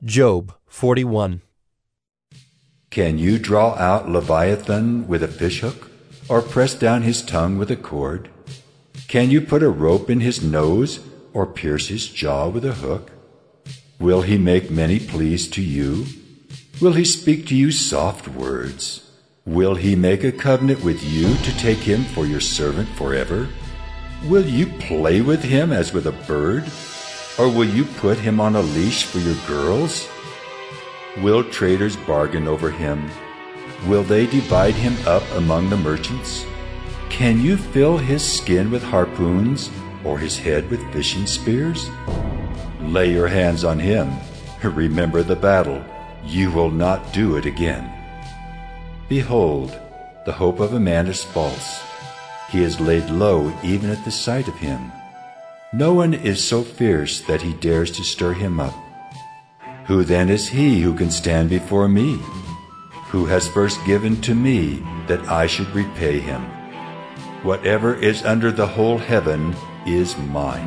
Job 41. Can you draw out Leviathan with a fishhook, or press down his tongue with a cord? Can you put a rope in his nose, or pierce his jaw with a hook? Will he make many pleas to you? Will he speak to you soft words? Will he make a covenant with you to take him for your servant forever? Will you play with him as with a bird? Or will you put him on a leash for your girls? Will traders bargain over him? Will they divide him up among the merchants? Can you fill his skin with harpoons, or his head with fishing spears? Lay your hands on him. Remember the battle. You will not do it again. Behold, the hope of a man is false. He is laid low even at the sight of him. No one is so fierce that he dares to stir him up. Who then is he who can stand before me? Who has first given to me that I should repay him? Whatever is under the whole heaven is mine.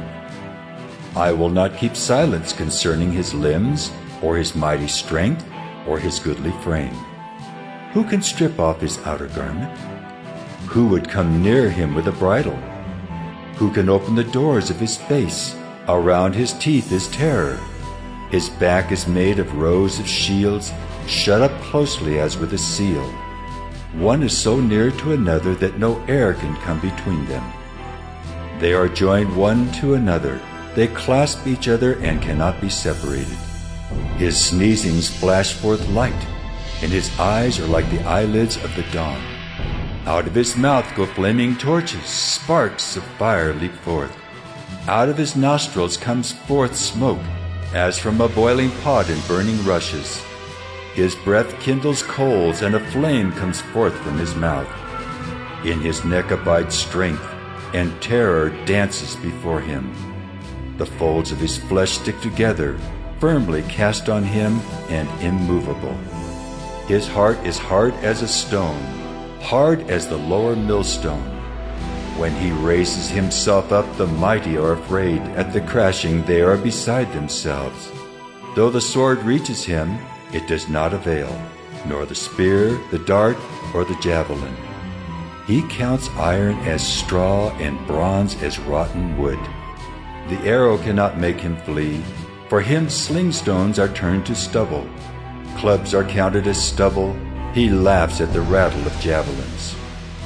I will not keep silence concerning his limbs, or his mighty strength, or his goodly frame. Who can strip off his outer garment? Who would come near him with a bridle? Who can open the doors of his face? Around his teeth is terror. His back is made of rows of shields, shut up closely as with a seal. One is so near to another that no air can come between them. They are joined one to another. They clasp each other and cannot be separated. His sneezings flash forth light, and his eyes are like the eyelids of the dawn. Out of his mouth go flaming torches, sparks of fire leap forth. Out of his nostrils comes forth smoke, as from a boiling pot in burning rushes. His breath kindles coals, and a flame comes forth from his mouth. In his neck abides strength, and terror dances before him. The folds of his flesh stick together, firmly cast on him and immovable. His heart is hard as a stone, hard as the lower millstone. When he raises himself up, the mighty are afraid. At the crashing they are beside themselves. Though the sword reaches him, it does not avail, nor the spear, the dart, or the javelin. He counts iron as straw and bronze as rotten wood. The arrow cannot make him flee. For him slingstones are turned to stubble. Clubs are counted as stubble. He laughs at the rattle of javelins.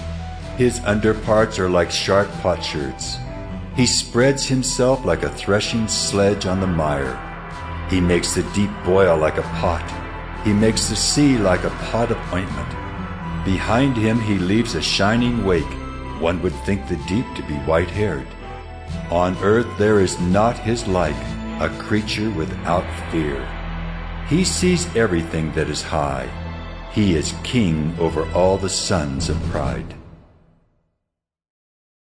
His underparts are like sharp potsherds. He spreads himself like a threshing sledge on the mire. He makes the deep boil like a pot. He makes the sea like a pot of ointment. Behind him he leaves a shining wake. One would think the deep to be white-haired. On earth there is not his like, a creature without fear. He sees everything that is high. He is king over all the sons of pride.